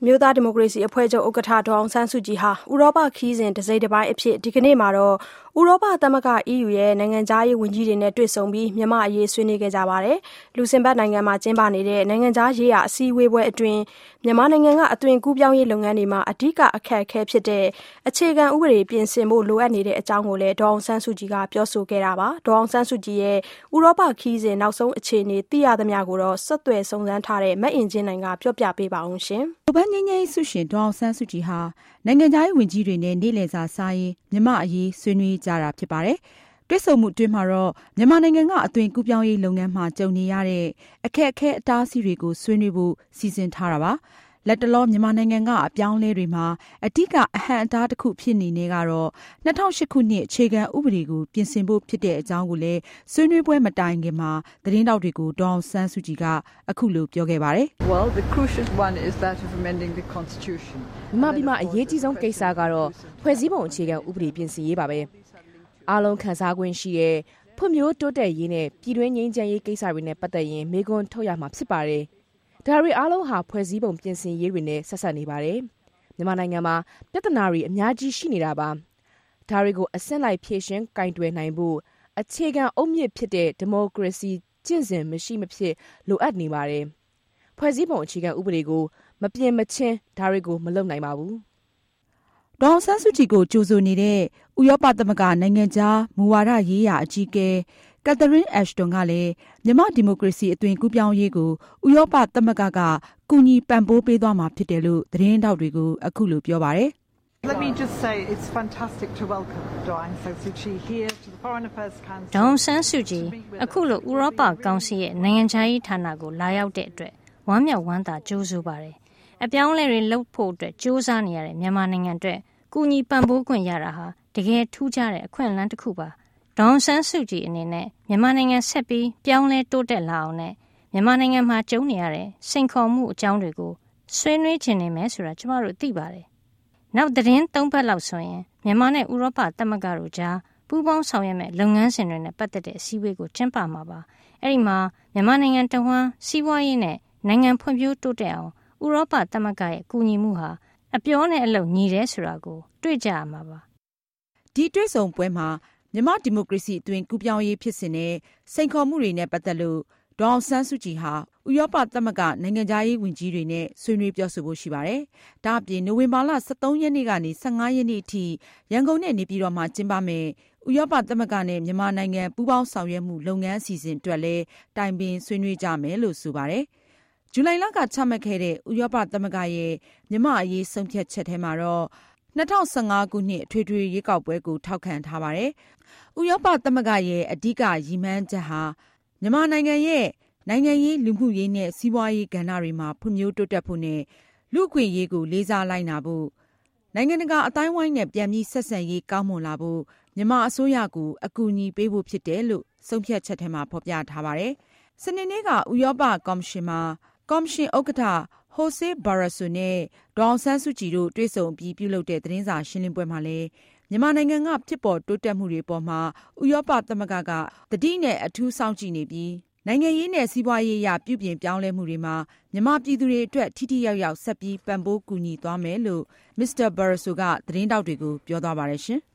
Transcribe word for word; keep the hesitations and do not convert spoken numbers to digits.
မြို့သားဒီမိုကရေစီအဖွဲ့ချုပ်ဥက္ကဋ္ဌဒေါ်အောင်ဆန်းစုကြည်ဟာဥရောပခီးစဉ်တစိမ့်တစ်ပိုင်းအဖြစ်ဒီကနေ့မှာတော့ဥရောပသမဂ္ဂ E U ရဲ့နိုင်ငံခြားရေးဝန်ကြီးတွေနဲ့တွေ့ဆုံပြီးမြန်မာအရေးဆွေးနွေးခဲ့ကြပါတယ်။လူစင်ဘတ်နိုင်ငံမှာကျင်းပနေတဲ့နိုင်ငံခြားရေးရာအစည်းအဝေးပွဲအတွင်းမြန်မာနိုင်ငံကအသွင်ကူးပြောင်းရေးလုပ်ငန်းတွေမှာအဓိကအခက်အခဲဖြစ်တဲ့အခြေခံဥပဒေပြင်ဆင်ဖို့လိုအပ်နေတဲ့အကြောင်းကိုလည်းဒေါ်အောင်ဆန်းစုကြည်ကပြောဆိုခဲ့တာပါ။ဒေါ်အောင်ဆန်းစုကြည်ရဲ့ဥရောပခီးစဉ်နောက်ဆုံးအခြေအနေသိရသမျှကိုတော့ဆက်သွယ်စုံစမ်းထားတဲ့မအင်ကြင်းနိုင်ကပြောပြပေးပါအောင်ရှင်။ဘန်ငင်းငင်းဆုရှင်ဒေါ်အောင်ဆန်းစုကြည်ဟာနိုင်ငံခြားရေးဝန်ကြီးတွေနဲ့နေ့လည်စာစားရင်မြန်မာအရေးဆွေးနွေးကြတာဖြစ်ပါတယ်။တွေ့ဆုံမှုအတွင်းမှာတော့မြန်မာနိုင်ငံကအသွင်ကူးပြောင်းရေးလုပ်ငန်းမှာကြုံနေရတဲ့အခက်အခဲအတားအဆီးတွေကိုဆွေးနွေးဖို့စီစဉ်ထားတာပါ။လက်တလောမြန်မာနိုင်ငံကအပြောင်းလဲတွေမှာအဓိကအဟန့်အတားတစ်ခုဖြစ်နေနေကတော့၂၀၀၈ခုနှစ်အခြေခံဥပဒေကိုပြင်ဆင်ဖို့ဖြစ်တဲ့အကြောင်းကိုလည်းဆွေးနွေးပွဲမတိုင်ခင်မှာသတင်းတောက်တွေကိုဒေါ်အောင်ဆန်းစုကြည်ကအခုလိုပြောခဲ့ပါတယ်။ Well, the crucial one is that of amending the constitution. မြန်မာပြည်မှာအရေးကြီးဆုံးကိစ္စကတော့ဖွဲ့စည်းပုံအခြေခံဥပဒေပြင်ဆင်ရေးပါပဲ။အားလုံးခံစား권ရှိတဲ့ဖွံ့ဖြိုးတိုးတက်ရေးနဲ့ပြည်တွင်းငြိမ်းချမ်းရေးကိစ္စတွေနဲ့ပတ်သက်ရင်မေးခွန်းထုတ်ရမှာဖြစ်ပါတယ်။ဒါတွေအားလုံးဟာဖွဲ့စည်းပုံပြင်ဆင်ရေးတွေနဲ့ဆက်ဆက်နေပါတယ်။မြန်မာနိုင်ငံမှာပြဿနာတွေအများကြီးရှိနေတာပါ။ဒါတွေကိုအဆင့်လိုက်ဖြေရှင်းကင်တွယ်နိုင်ဖို့အခြေခံအုတ်မြစ်ဖြစ်တဲ့ဒီမိုကရေစီကျင့်စဉ်မရှိမဖြစ်လိုအပ်နေပါတယ်။ဖွဲ့စည်းပုံအခြေခံဥပဒေကိုမပြင်မချင်းဒါတွေကိုမလုပ်နိုင်ပါဘူး။ဒေါ်အောင်ဆန်းစုကြည်ကိုကြိုဆိုနေတဲ့ဥရောပသမဂ္ဂနိုင်ငံခြားမူဝါဒရေးရာအကြီးအကဲကက်သရင်းအက်ရှ်တွန်ကလည်းမြန်မာဒီမိုကရေစီအသွင်ကူးပြောင်းရေးကိုဥရောပသမဂ္ဂကကူညီပံ့ပိုးပေးသွားမှာဖြစ်တယ်လို့သတင်းတောက်တွေကိုအခုလိုပြောပါတယ်။ Let me just say it's fantastic to welcome Daw Aung San Suu Kyi here to the Foreign Affairs Council. ဒေါ်အောင်ဆန်းစုကြည်အခုလိုဥရောပကောင်စီရဲ့နိုင်ငံခြားရေးဌာနကိုလာရောက်တဲ့အတွက်ဝမ်းမြောက်ဝမ်းသာကြိုးဆိုပါတယ်။အပြောင်းအလဲတွေလုပ်ဖို့အတွက်ကြိုးစားနေရတဲ့မြန်မာနိုင်ငံအတွက်ကူညီပံ့ပိုးခွင့်ရတာဟာတကယ်ထူးခြားတဲ့အခွင့်အလမ်းတစ်ခုပါ။ဒေါ်အောင်ဆန်းစုကြည်အနေနဲ့မြန်မာနိုင်ငံဆက်ပြီးပြောင်းလဲတိုးတက်လာအောင်နဲ့မြန်မာနိုင်ငံမှာကြုံနေရတဲ့စိန်ခေါ်မှုအကြောင်းတွေကိုဆွေးနွေးချင်နေမယ်ဆိုတာကျမတို့သိပါတယ်။နောက်သတင်းသုံးပတ်လောက်ဆိုရင်မြန်မာနဲ့ဥရောပသမဂ္ဂတို့ကြားပူးပေါင်းဆောင်ရွက်မဲ့လုပ်ငန်းစဉ်တွေနဲ့ပတ်သက်တဲ့အစည်းအဝေးကိုကျင်းပမှာပါ။အဲဒီမှာမြန်မာနိုင်ငံတဝန်းစီးပွားရေးနဲ့နိုင်ငံဖွံ့ဖြိုးတိုးတက်အောင်ဥရောပသမဂ္ဂရဲ့ကူညီမှုဟာအပြောနဲ့အလုပ်ညီတယ်ဆိုတာကိုတွေ့ကြရမှာပါ။ဒီတွေ့ဆုံပွဲမှာမြန်မာဒီမိုကရေစီအသွင်ကူးပြောင်းရေးဖြစ်စဉ်နဲ့စိန်ခေါ်မှုတွေနဲ့ပတ်သက်လို့ဒေါ်အောင်ဆန်းစုကြည်ဟာဥရောပသမဂ္ဂနိုင်ငံခြားရေးဝန်ကြီးတွေနဲ့ဆွေးနွေးပြောဆိုဖို့ရှိပါတယ်။ဒါ့အပြင်နိုဝင်ဘာလ၁၃ရက်နေ့ကနေ၁၅ရက်နေ့အထိရန်ကုန်နဲ့နေပြည်တော်မှာကျင်းပမယ်ဥရောပသမဂ္ဂနဲ့မြန်မာနိုင်ငံပူးပေါင်းဆောင်ရွက်မှုလုပ်ငန်းအစီအစဉ်အတွက်လည်းတိုင်ပင်ဆွေးနွေးကြမယ်လို့ဆိုပါတယ်။ဇူလိုင်လကချမှတ်ခဲ့တဲ့ဥရောပသမဂ္ဂရဲ့မြန်မာအရေးဆုံးဖြတ်ချက်ထဲမှာတော့၂၀၁၅ခုနှစ်အထွေထွေရွေးကောက်ပွဲကိုထောက်ခံထားပါတယ်။ဥရောပသမဂ္ဂရဲ့အဓိကရည်မှန်းချက်ဟာမြန်မာနိုင်ငံရဲ့နိုင်ငံရေးလူမှုရေးနဲ့စီးပွားရေးကဏ္ဍတွေမှာဖွံ့ဖြိုးတိုးတက်ဖို့နဲ့လူ့အခွင့်အရေးကိုလေးစားလိုက်နာဖို့နိုင်ငံတကာအတိုင်းဝိုင်းနဲ့ပြန်ပြီးဆက်ဆံရေးကောင်းမွန်လာဖို့မြန်မာအစိုးရကိုအကူအညီပေးဖို့ဖြစ်တယ်လို့ဆုံးဖြတ်ချက်ထဲမှာဖော်ပြထားပါတယ်။စနေနေ့ကဥရောပကော်မရှင်မှာကော်မရှင်ဥက္ကဋ္ဌဟိုဆေးဘာရာဆိုနဲ့ဒေါ်အောင်ဆန်းစုကြည်တို့တွေ့ဆုံပြီးပြုလုပ်တဲ့သတင်းစာရှင်းလင်းပွဲမှာလည်းမြန်မာနိုင်ငံကဖြစ်ပေါ်တိုးတက်မှုတွေပေါ်မှာဥရောပသမဂ္ဂကတတိနဲ့အထူးစောင့်ကြည့်နေပြီးနိုင်ငံရေးနဲ့စီးပွားရေးအရပြုပြင်ပြောင်းလဲမှုတွေမှာမြန်မာပြည်သူတွေအတွက်ထိထိရောက်ရောက်ဆက်ပြီးပံ့ပိုးကူညီသွားမယ်လို့မစ္စတာဘာရာဆိုကသတင်းတောက်တွေကိုပြောသွားပါတယ်ရှင်